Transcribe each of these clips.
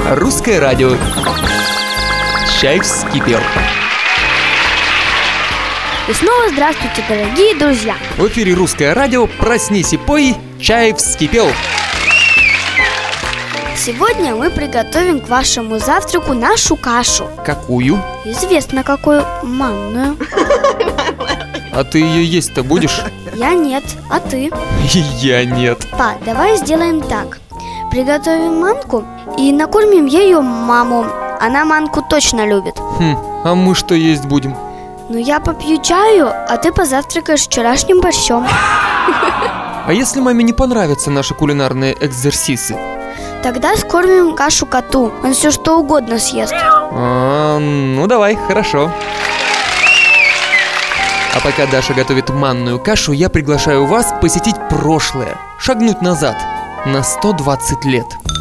Русское радио. Чай вскипел. И снова здравствуйте, дорогие друзья. В эфире Русское радио. Проснись и пой. Чай вскипел. Сегодня мы приготовим к вашему завтраку нашу кашу. Какую? Известно какую, манную. А ты ее есть-то будешь? Я нет, а ты? И я нет. Па, давай сделаем так. Приготовим манку и накормим ею маму. Она манку точно любит. А мы что есть будем? Ну, я попью чаю, а ты позавтракаешь вчерашним борщом. А если маме не понравятся наши кулинарные экзерсисы? Тогда скормим кашу коту. Он все что угодно съест. Ну давай, хорошо. А пока Даша готовит манную кашу, я приглашаю вас посетить прошлое, шагнуть назад на 120 лет.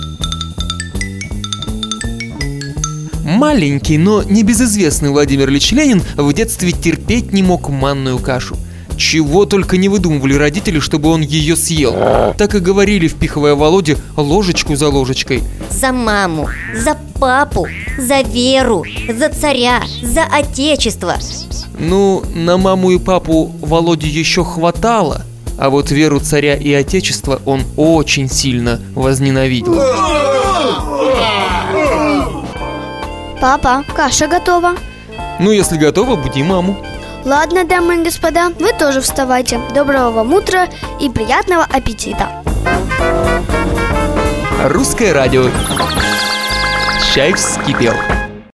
Маленький, но небезызвестный Владимир Ильич Ленин в детстве терпеть не мог манную кашу. Чего только не выдумывали родители, чтобы он ее съел. Так и говорили, впихивая Володе ложечку за ложечкой. За маму, за папу, за веру, за царя, за отечество. Ну, на маму и папу Володе еще хватало, а вот веру, царя и отечества он очень сильно возненавидел. Папа, каша готова. Ну, если готова, буди маму. Ладно, дамы и господа, вы тоже вставайте. Доброго вам утра и приятного аппетита. Русское радио. Чай вскипел.